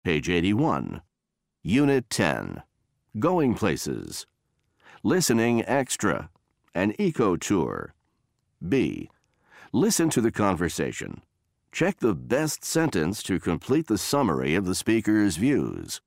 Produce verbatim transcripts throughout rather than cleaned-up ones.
Page eighty-one. Unit ten. Going Places. Listening Extra. An Eco Tour. B. Listen to the conversation. Check the best sentence to complete the summary of the speaker's views.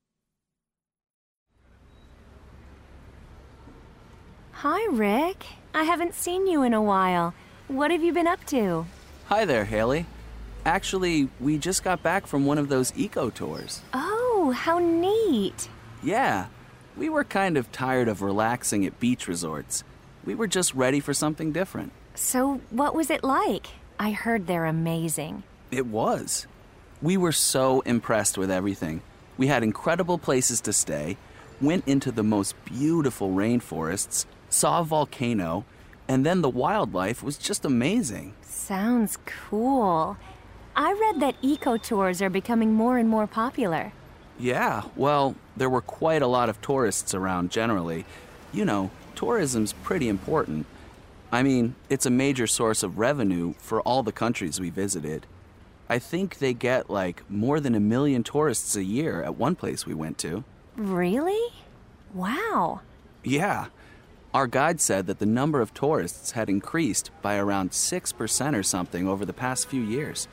Hi, Rick. I haven't seen you in a while. What have you been up to? Hi there, Haley. Actually, we just got back from one of those eco tours. Oh, how neat. Yeah, we were kind of tired of relaxing at beach resorts. We were just ready for something different. So, what was it like? I heard they're amazing. It was. We were so impressed with everything. We had incredible places to stay, went into the most beautiful rainforests, saw a volcano, and then the wildlife was just amazing. Sounds cool. I read that eco tours are becoming more and more popular. Yeah, well, there were quite a lot of tourists around generally. You know, tourism's pretty important. I mean, it's a major source of revenue for all the countries we visited. I think they get like more than a million tourists a year at one place we went to. Really? Wow. Yeah. Our guide said that the number of tourists had increased by around six percent or something over the past few years.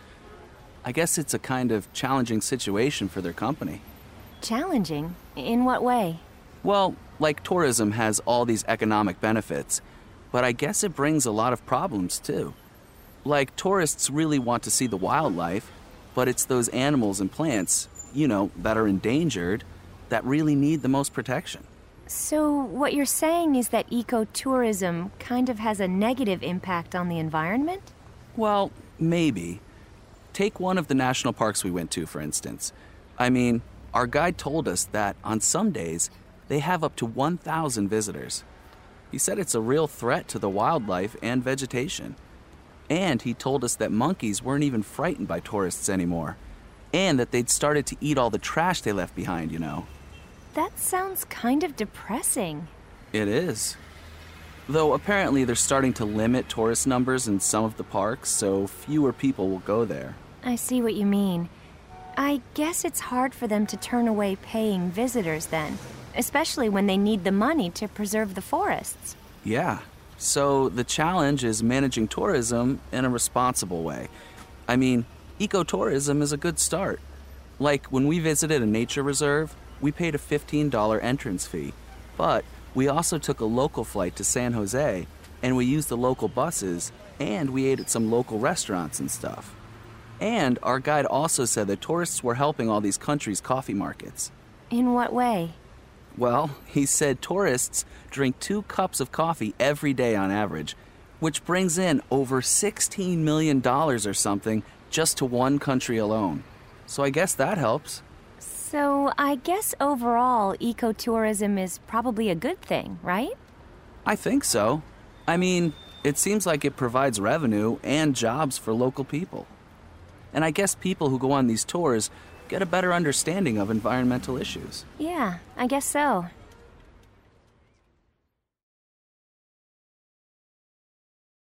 I guess it's a kind of challenging situation for their company. Challenging? In what way? Well, like tourism has all these economic benefits, but I guess it brings a lot of problems too. Like tourists really want to see the wildlife, but it's those animals and plants, you know, that are endangered that really need the most protection. So what you're saying is that ecotourism kind of has a negative impact on the environment? Well, maybe. Take one of the national parks we went to, for instance. I mean, our guide told us that on some days, they have up to one thousand visitors. He said it's a real threat to the wildlife and vegetation. And he told us that monkeys weren't even frightened by tourists anymore, and that they'd started to eat all the trash they left behind, you know. That sounds kind of depressing. It is. Though apparently they're starting to limit tourist numbers in some of the parks, so fewer people will go there. I see what you mean. I guess it's hard for them to turn away paying visitors then, especially when they need the money to preserve the forests. Yeah. So the challenge is managing tourism in a responsible way. I mean, ecotourism is a good start. Like when we visited a nature reserve, we paid a fifteen dollars entrance fee, but we also took a local flight to San Jose, and we used the local buses, and we ate at some local restaurants and stuff. And our guide also said that tourists were helping all these countries' coffee markets. In what way? Well, he said tourists drink two cups of coffee every day on average, which brings in over sixteen million dollars or something just to one country alone. So I guess that helps. So I guess overall, ecotourism is probably a good thing, right? I think so. I mean, it seems like it provides revenue and jobs for local people. And I guess people who go on these tours get a better understanding of environmental issues. Yeah, I guess so.